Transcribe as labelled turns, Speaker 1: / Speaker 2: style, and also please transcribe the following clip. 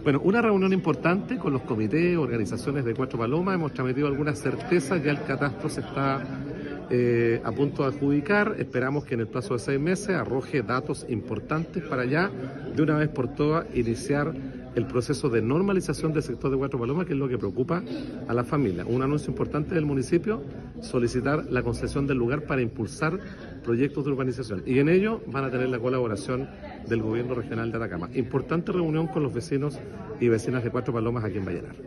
Speaker 1: Bueno, una reunión importante con los comités, organizaciones de Cuatro Palomas, hemos transmitido algunas certezas, ya el catastro se está a punto de adjudicar, esperamos que en el plazo de 6 meses arroje datos importantes para ya, de una vez por todas, iniciar el proceso de normalización del sector de Cuatro Palomas, que es lo que preocupa a la familia. Un anuncio importante del municipio, solicitar la concesión del lugar para impulsar proyectos de urbanización, y en ello van a tener la colaboración del gobierno regional de Atacama. Importante reunión con los vecinos y vecinas de Cuatro Palomas aquí en Vallenar.